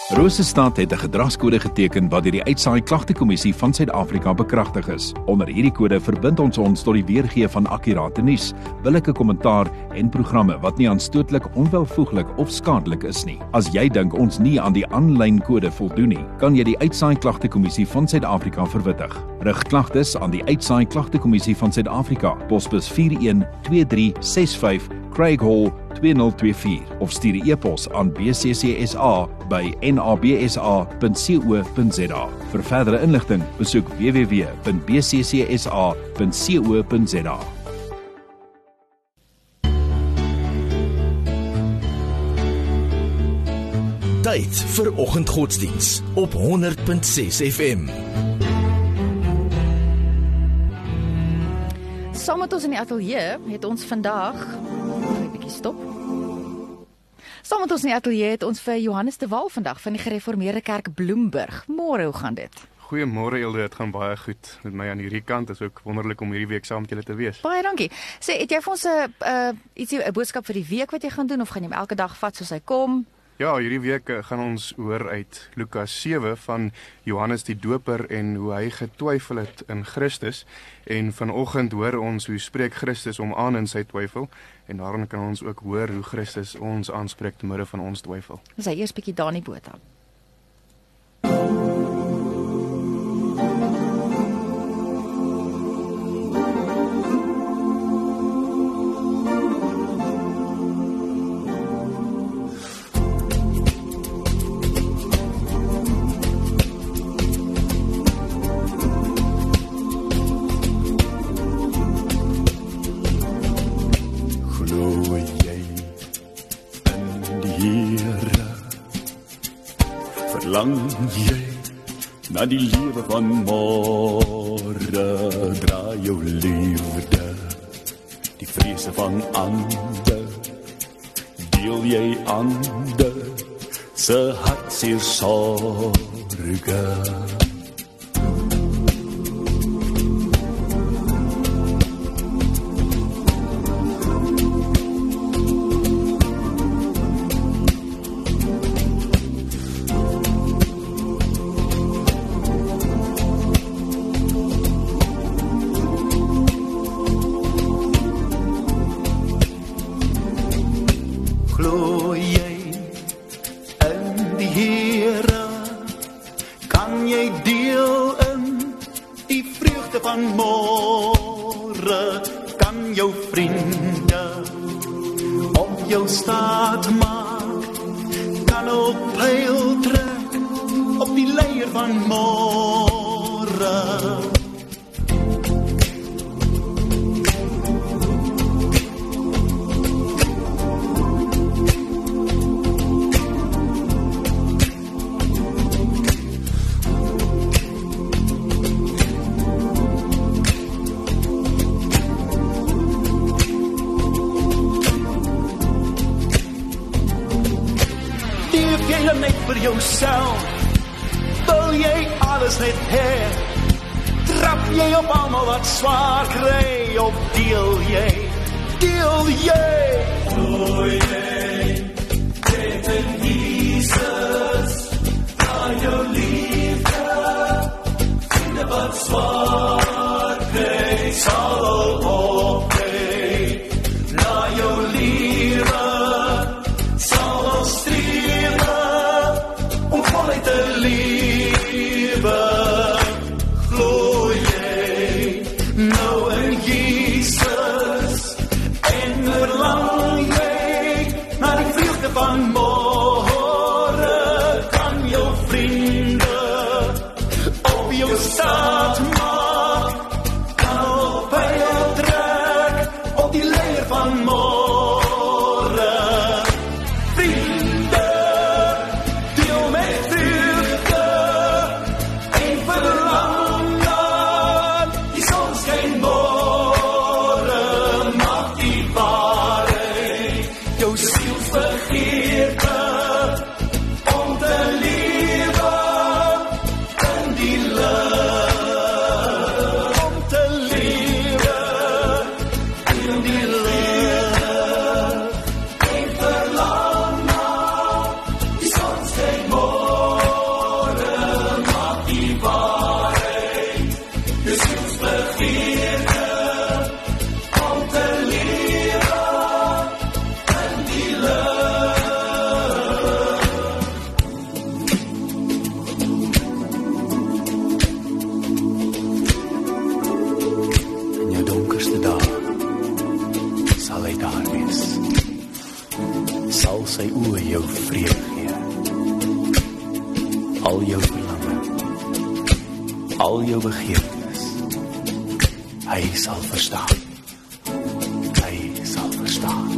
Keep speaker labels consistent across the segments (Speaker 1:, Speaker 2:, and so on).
Speaker 1: Rosestad het 'n gedragskode geteken wat deur die Uitsaai Klagtekommissie van Suid-Afrika bekragtig is. Onder hierdie kode verbind ons tot die weergee van akkurate nuus, billike kommentaar en programme wat nie aanstootlik, onwelvoeglik of skadelik is nie. As jy dink ons nie aan die aanlyn kode voldoen nie, kan jy die Uitsaai Klagtekommissie van Suid-Afrika verwittig. Rig klagtes aan die Uitsaai Klagtekommissie van Suid-Afrika, posbus 412365 Craig Hall 2024 of stuur 'n e-pos aan bccsa@nabsa.co.za. Vir verdere inligting, besoek www.bccsa.co.za.
Speaker 2: Tyd vir oggendgodsdiens op 100.6 FM.
Speaker 3: Saam met ons in die ateljee het ons vandag, Saam met ons in die ateljee het ons vir Johannes de Waal vandag van die Gereformeerde Kerk Bloemburg. Môre, hoe gaan dit?
Speaker 4: Goeiemôre Ilde, dit gaan baie goed met my aan hierdie kant. Dit is ook wonderlik om hierdie week saam met julle te wees.
Speaker 3: Baie dankie. Sê, het jy vir ons 'n boodskap vir die week wat jy gaan doen of gaan jy hom elke dag vat soos hy kom?
Speaker 4: Ja, hierdie week gaan ons hoor uit Lukas 7 van Johannes die Doper en hoe hy getwyfel het in Christus. En vanoggend hoor ons hoe spreek Christus om aan in sy twyfel. En daarin kan ons ook hoor hoe Christus ons aanspreek te midde van ons twyfel.
Speaker 3: Dis hy eers bietjie daar in die boot aan.
Speaker 5: Verlang jy na die lewe van môre, draai jou liefde, die vrese van ander, deel jy ander, se hartseer sorge.
Speaker 6: Verlang jy na die vreugde van môre.
Speaker 5: al jou verlange, al jou begeertes. Hy sal verstaan. Hy sal verstaan.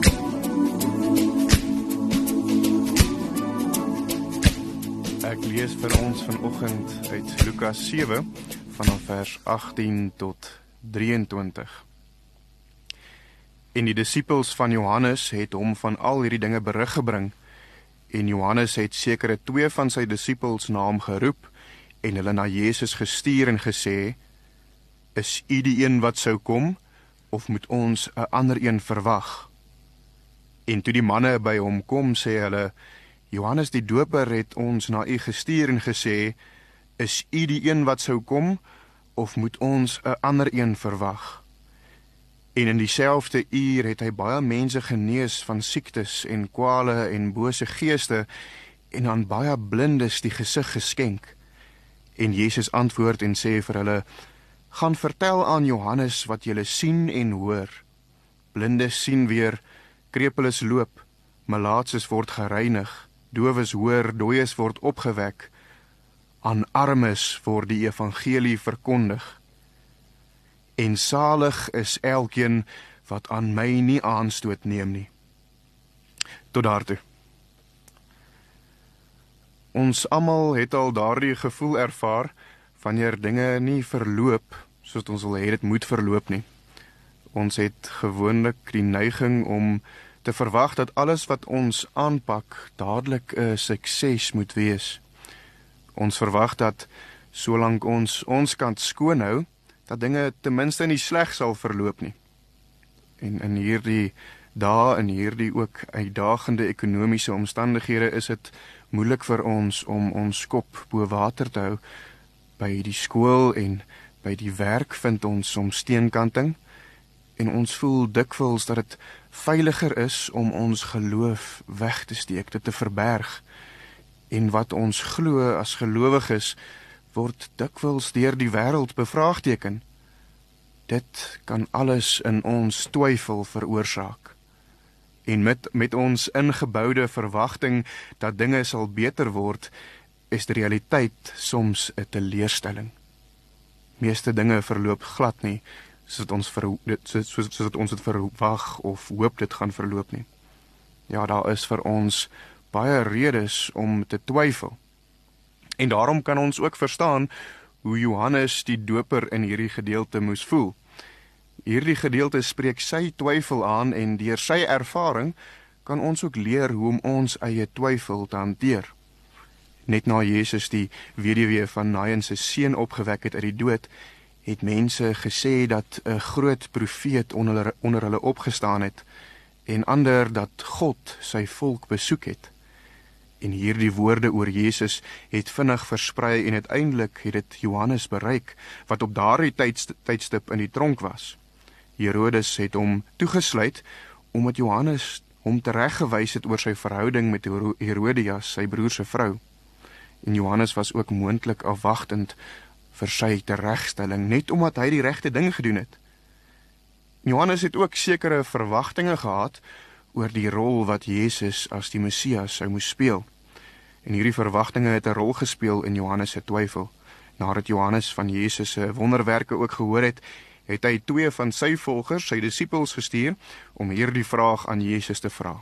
Speaker 4: Ek lees vir ons vanoggend uit Lukas 7 vanaf vers 18 tot 23. En die disippels van Johannes het hom van al hierdie dinge berig gebring, en Johannes het sekere 2 van sy disippels na hom geroep, en hulle na Jesus gestuur en gesê, is u die een wat sou kom, of moet ons 'n ander een verwag? En toe die manne by hom kom, sê hulle, Johannes die Doper het ons na u gestuur en gesê, is u die een wat sou kom, of moet ons 'n ander een verwag? En in dieselfde uur het hy baie mense genees van siektes en kwale en bose geeste, en aan baie blindes die gesig geskenk. En Jesus antwoord en sê vir hulle, gaan vertel aan Johannes wat julle sien en hoor. Blindes sien weer, krepeles loop, malaatses word gereinig, dowes hoor, dooies word opgewek, aan armes word die evangelie verkondig. En salig is elkeen wat aan my nie aanstoot neem nie. Tot daartoe. Ons almal het al daardie gevoel ervaar, wanneer dinge nie verloop, soos ons wil hê dit moet verloop nie. Ons het gewoonlik die neiging om te verwag dat alles wat ons aanpak, dadelik 'n sukses moet wees. Ons verwag dat, solank ons kant skoon hou, dat dinge ten minste nie sleg sal verloop nie. En in hierdie dae, in hierdie ook uitdagende ekonomiese omstandighede, is dit moeilik vir ons om ons kop bo water te hou. By die skool en by die werk vind ons soms steenkanting, en ons voel dikwels dat dit veiliger is om ons geloof weg te steek, dit te verberg. En wat ons glo as gelowiges, word dikwels deur die wêreld bevraagteken. Dit kan alles in ons twyfel veroorsaak. En met ons ingeboude verwagting dat dinge sal beter word, is die realiteit soms 'n teleurstelling. Meeste dinge verloop glad nie, soos ons het verwag of hoop dit gaan verloop nie. Ja, daar is vir ons baie redes om te twyfel. En daarom kan ons ook verstaan hoe Johannes die Doper in hierdie gedeelte moes voel. Hierdie gedeelte spreek sy twyfel aan, en deur sy ervaring kan ons ook leer hoe om ons eie twyfel te hanteer. Net na Jesus die weduwee van Nain se seun opgewek het uit die dood, het mense gesê dat 'n groot profeet onder hulle opgestaan het, en ander dat God sy volk besoek het. En hierdie woorde oor Jesus het vinnig versprei, en uiteindelik het dit Johannes bereik, wat op daardie tydstip in die tronk was. Herodes het hom toegesluit, omdat Johannes hom tereggewys het oor sy verhouding met Herodias, sy broer se vrou. En Johannes was ook moontlik afwagtend vir sy teregstelling, net omdat hy die regte ding gedoen het. Johannes het ook sekere verwagtinge gehad oor die rol wat Jesus as die Messias sou moes speel. En hierdie verwagtinge het 'n rol gespeel in Johannes se twyfel. Nadat Johannes van Jesus se wonderwerke ook gehoor het, het hy 2 van sy volgers, sy disippels, gestuur om hierdie vraag aan Jesus te vra.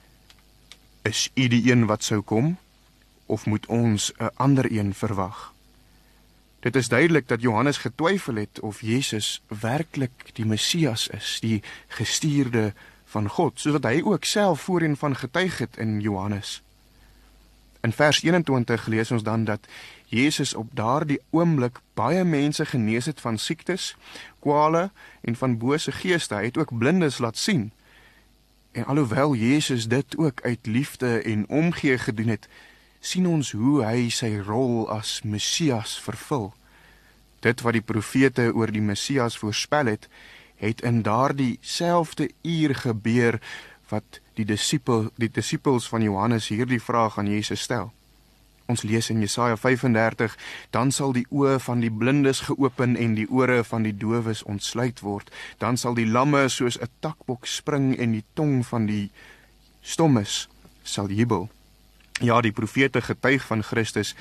Speaker 4: Is u die een wat sou kom, of moet ons 'n ander een verwag? Dit is duidelik dat Johannes getwyfel het of Jesus werklik die Messias is, die gestuurde van God, soos wat hy ook self voorheen van getuig het in Johannes. In vers 21 lees ons dan dat Jesus op daardie oomblik baie mense genees het van siektes, kwale en van bose geeste. Hy het ook blindes laat sien. En alhoewel Jesus dit ook uit liefde en omgee gedoen het, sien ons hoe hy sy rol as Messias vervul. Dit wat die profete oor die Messias voorspel het, het in daardie selfde uur gebeur wat die disippels van Johannes hierdie vraag aan Jesus stel. Ons lees in Jesaja 35, dan sal die oë van die blindes geopen en die ore van die dowes ontsluit word. Dan sal die lamme soos 'n takbok spring en die tong van die stommes sal jubel. Ja, die profete getuig van Christus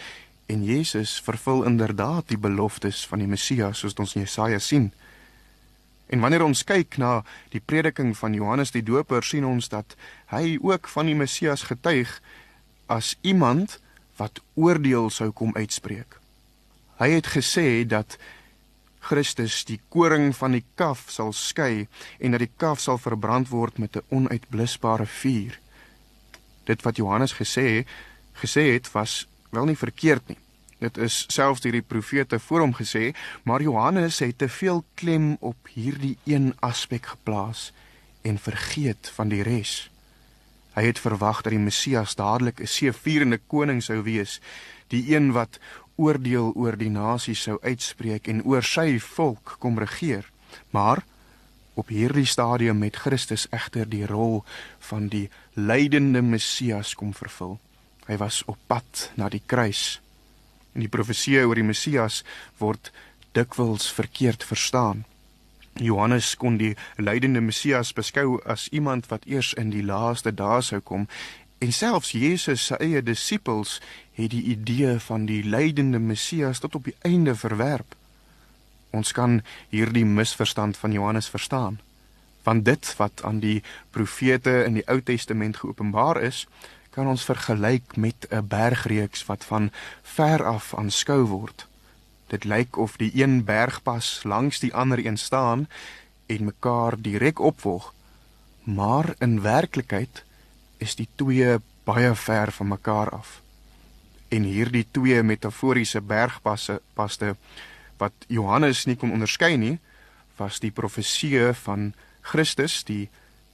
Speaker 4: En Jesus vervul inderdaad die beloftes van die Messias, soos ons in Jesaja sien. En wanneer ons kyk na die prediking van Johannes die Doper, sien ons dat hy ook van die Messias getuig as iemand wat oordeel sou kom uitspreek. Hy het gesê dat Christus die koring van die kaf sal skei en dat die kaf sal verbrand word met 'n onuitblusbare vuur. Dit wat Johannes gesê het, was wel nie verkeerd nie. Dit is selfs deur die profete voor hom gesê, maar Johannes het te veel klem op hierdie een aspek geplaas en vergeet van die res. Hy het verwag dat die Messias dadelik 'n seëvierende koning sou wees, die een wat oordeel oor die nasies sou uitspreek en oor sy volk kom regeer. Maar op hierdie stadium het Christus egter die rol van die lydende Messias kom vervul. Hy was op pad na die kruis. En die profeseë oor die Messias word dikwels verkeerd verstaan. Johannes kon die lydende Messias beskou as iemand wat eers in die laaste dae sou kom, en selfs Jesus se eie disippels het die idee van die lydende Messias tot op die einde verwerp. Ons kan hierdie misverstand van Johannes verstaan, want dit wat aan die profete in die Ou Testament geopenbaar is, kan ons vergelyk met 'n bergreeks wat van ver af aanskou word. Dit lyk of die een bergpas langs die ander een staan en mekaar direk opvolg, maar in werklikheid is die twee baie ver van mekaar af. En hierdie twee metaforiese bergpaste wat Johannes nie kon onderskei nie, was die profeseë van Christus, die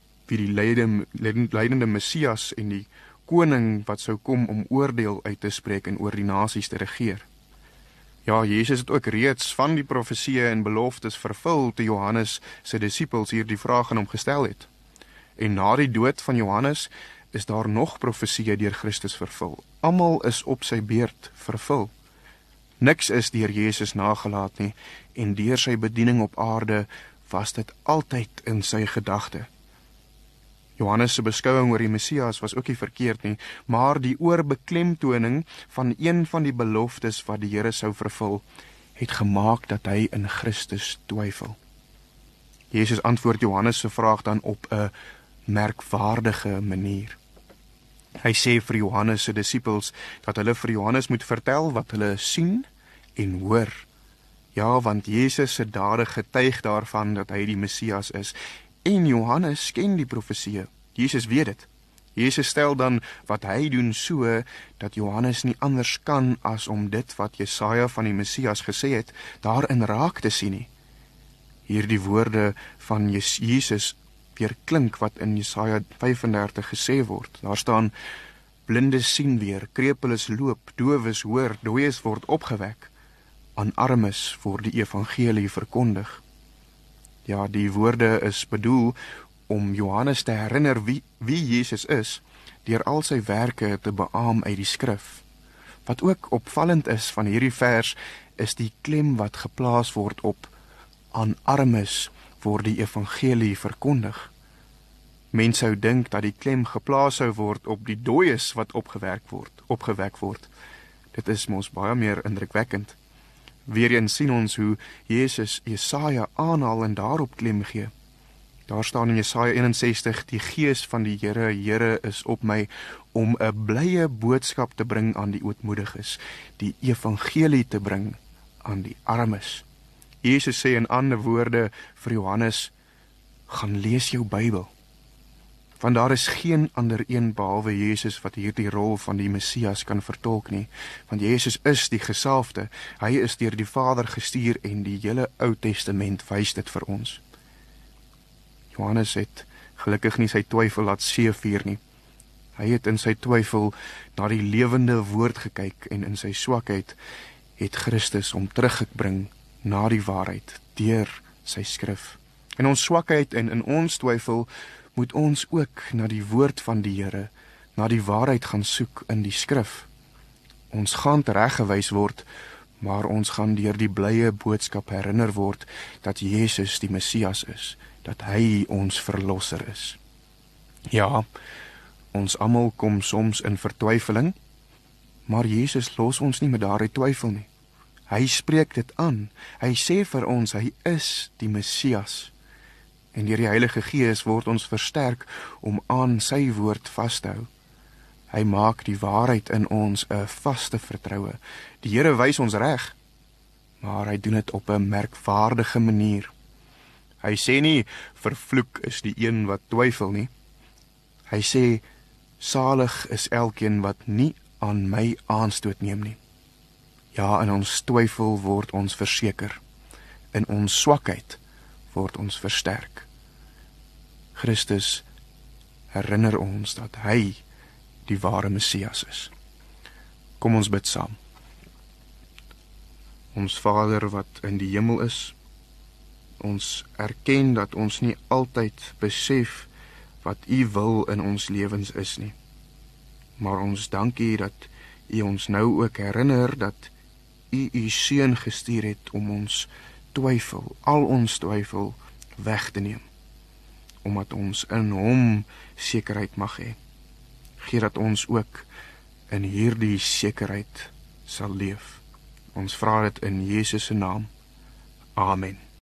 Speaker 4: lydende Messias en die koning wat sou kom om oordeel uit te spreek en oor die nasies te regeer. Ja, Jesus het ook reeds van die profeseë en beloftes vervul toe Johannes sy disippels hierdie vraag aan hom gestel het. En na die dood van Johannes is daar nog profeseë deur Christus vervul. Almal is op sy beurt vervul. Niks is deur Jesus nagelaat nie, en deur sy bediening op aarde was dit altyd in sy gedagte. Johannes se beskouing oor die Messias was ook nie verkeerd nie, maar die oorbeklemtoning van een van die beloftes wat die Here sou vervul, het gemaak dat hy in Christus twyfel. Jesus antwoord Johannes se vraag dan op 'n merkwaardige manier. Hy sê vir Johannes se disippels dat hulle vir Johannes moet vertel wat hulle sien en hoor. Ja, want Jesus se dade getuig daarvan dat hy die Messias is. En Johannes ken die profeseë. Jesus weet dit. Jesus stel dan wat hy doen so, dat Johannes nie anders kan as om dit wat Jesaja van die Messias gesê het, daarin raak te sien nie. Hierdie woorde van Jesus weer klink wat in Jesaja 35 gesê word. Daar staan, blindes sien weer, krepeles loop, dowes hoor, dooies word opgewek, aan armes word die evangelie verkondig. Ja, die woorde is bedoel om Johannes te herinner wie Jesus is, deur al sy werke te beamoen uit die skrif. Wat ook opvallend is van hierdie vers, is die klem wat geplaas word op aan armes word die evangelie verkondig. Mens sou dink dat die klem geplaas sou word op die dooies wat opgewek word. Dit is mos baie meer indrukwekkend. Weereens sien ons hoe Jesus Jesaja aanhaal en daarop klem gee. Daar staan in Jesaja 61, die Gees van die Here is op my, om 'n blye boodskap te bring aan die ootmoediges, die evangelie te bring aan die armes. Jesus sê in ander woorde vir Johannes, gaan lees jou Bybel. Want daar is geen ander een behalwe Jesus wat hierdie rol van die Messias kan vertolk nie, want Jesus is die gesalfde, hy is deur die Vader gestuur en die hele Ou Testament wys dit vir ons. Johannes het gelukkig nie sy twyfel laat seevier nie. Hy het in sy twyfel na die lewende woord gekyk en in sy swakheid het Christus hom teruggebring na die waarheid deur sy skrif. In ons swakheid en in ons twyfel moet ons ook na die woord van die Here, na die waarheid gaan soek in die skrif. Ons gaan tereggewys word, maar ons gaan deur die blye boodskap herinner word dat Jesus die Messias is, dat hy ons verlosser is. Ja, ons almal kom soms in vertwyfeling, Maar Jesus los ons nie met daardie twyfel nie. Hy spreek dit aan. Hy sê vir ons, hy is die Messias. En deur die Heilige Gees word ons versterk om aan sy woord vas te hou. Hy maak die waarheid in ons 'n vaste vertroue. Die Here wys ons reg, maar hy doen dit op 'n merkwaardige manier. Hy sê nie, vervloek is die een wat twyfel nie. Hy sê, salig is elkeen wat nie aan my aanstoot neem nie. Ja, in ons twyfel word ons verseker. In ons swakheid word ons versterk. Christus herinner ons dat hy die ware Messias is. Kom ons bid saam. Ons Vader wat in die hemel is, ons erken dat ons nie altyd besef wat U wil in ons lewens is nie. Maar ons dank U dat U ons nou ook herinner dat U U Seun gestuur het om ons twyfel, al ons twyfel weg te neem, omdat ons in Hom sekerheid mag hê. Gee dat ons ook in hierdie sekerheid sal leef. Ons vra dit in Jesus se naam. Amen.